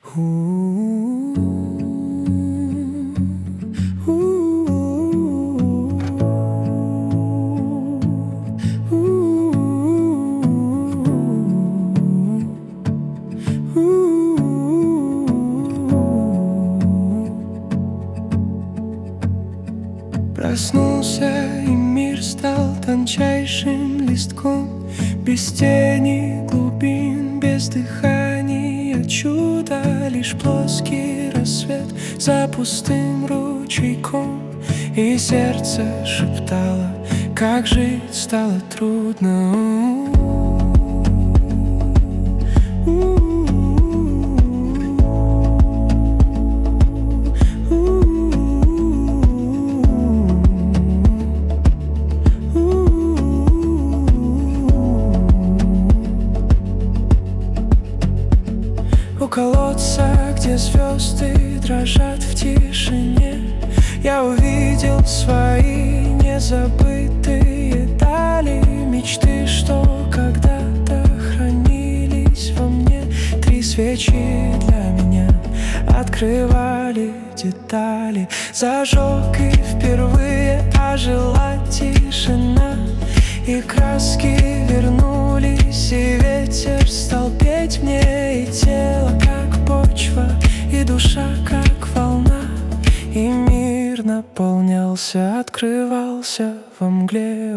Проснулся, и мир стал тончайшим листком, без тени глубин, без дыхания чуда. Лишь плоский рассвет за пустым ручейком, и сердце шептало, как жить стало трудно. У колодца, где звезды дрожат в тишине, я увидел свои незабытые дали, мечты, что когда-то хранились во мне. 3 свечи для меня открывали детали. Зажег, и впервые ожила тишина, и краски вернулись, и ветер стал петь мне, и тело как почва, и душа как волна, и мир наполнялся, открывался во мгле.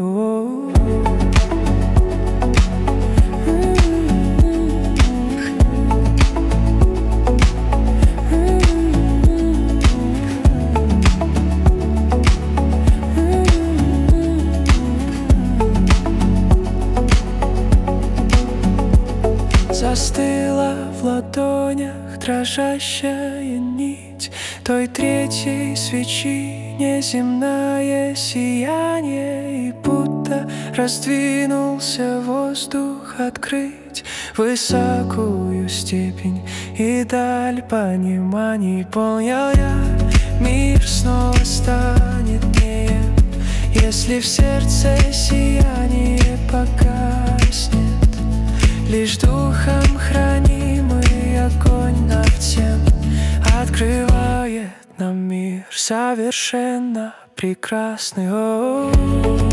Застыла в ладонях дрожащая нить той 3-й свечи, неземное сияние, и будто раздвинулся воздух открыть высокую степень и даль пониманий. Понял я, мир снова станет неем, если в сердце сияние погаснет. Лишь духом хранимый огонь над всем открывает нам мир совершенно прекрасный.